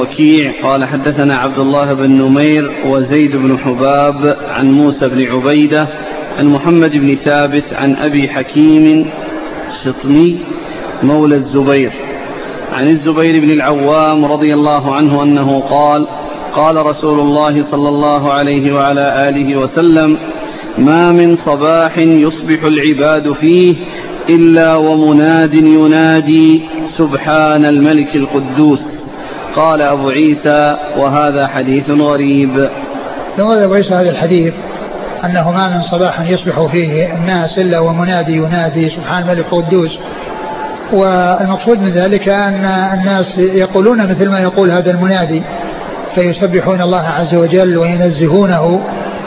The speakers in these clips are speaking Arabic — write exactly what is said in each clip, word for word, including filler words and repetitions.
وكيع قال حدثنا عبد الله بن نمير وزيد بن حباب عن موسى بن عبيدة عن محمد بن ثابت عن أبي حكيم شطمي مولى الزبير عن الزبير بن العوام رضي الله عنه أنه قال قال رسول الله صلى الله عليه وعلى آله وسلم: ما من صباح يصبح العباد فيه إلا ومناد ينادي سبحان الملك القدوس. قال أبو عيسى: وهذا حديث غريب. ثم أبو عيسى هذا الحديث أنه ما من صباح يصبح فيه الناس إلا ومنادي ينادي سبحان الملك القدوس. والمقصود من ذلك أن الناس يقولون مثل ما يقول هذا المنادي، فيسبحون الله عز وجل وينزهونه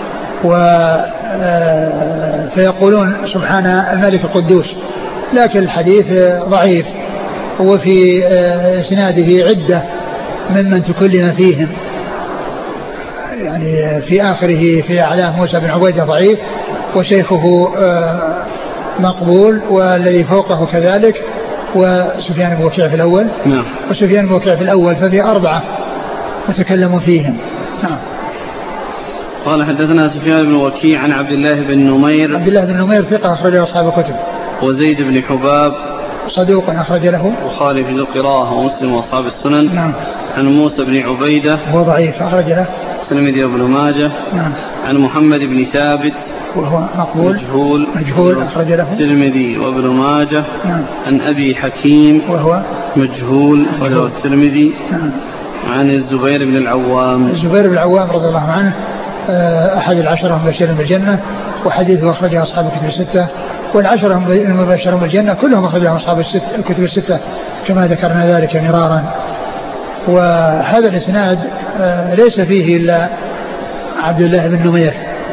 فيقولون سبحان الملك القدوس. لكن الحديث ضعيف، وفي اسناده عدة ممن تكلم فيهم، يعني في آخره في أعلاه موسى بن عبيدة ضعيف، وشيخه مقبول، والذي فوقه كذلك، وسفيان بن وكيع في الأول. نعم. وسفيان بن وكيع في الأول، ففي أربعة متكلموا فيهم. نعم. قال حدثنا سفيان بن وكيع عن عبد الله بن نمير. عبد الله بن نمير ثقة أخرج له أصحاب الكتب. وزيد بن حباب صدوق أخرج له البخاري في القراءة ومسلم وأصحاب السنن. نعم. عن موسى بن عبيدة هو ضعيف أخرج له الترمذي وابن ماجه. نعم. عن محمد بن ثابت وهو مقبول مجهول مجهول أخرج له الترمذي وابن ماجه. نعم. عن أبي حكيم وهو مجهول أخرجه الترمذي. نعم. عن الزبير بن العوام. الزبير بن العوام رضي الله عنه أحد العشرة المبشرين بالجنة، وحديثه أخرجه أصحاب الكتب الستة، والعشرة المبشرون بالجنة كلهم أخرجهم أصحاب الكتب الستة كما ذكرنا ذلك مرارا. وهذا الإسناد ليس فيه إلا عبد الله بن نمير،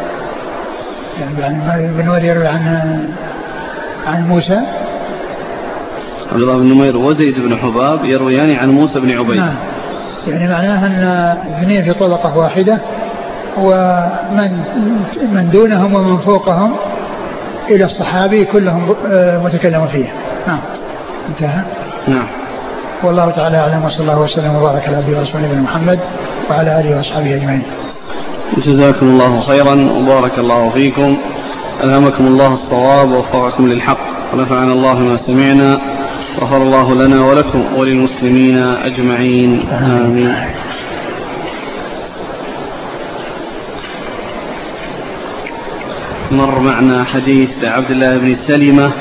يعني بن نمير يروي عن عن موسى. عبد الله بن نمير وزيد بن حباب يرويان عن موسى بن عبيدة. نعم. يعني معناها أن اثنين في طبقة واحدة، ومن من دونهم ومن فوقهم إلى الصحابي كلهم متكلم فيه. نعم. انتهى. نعم. والله تعالى أعلم، وصلى الله وسلم وبارك على عبده ورسوله نبينا محمد وعلى آله وأصحابه أجمعين. جزاكم الله خيرا وبارك الله فيكم، ألهمكم الله الصواب ووفقكم للحق، ونفعنا الله ما سمعنا، غفر الله لنا ولكم وللمسلمين أجمعين، آمين. مر معنا حديث عبد الله بن سلمة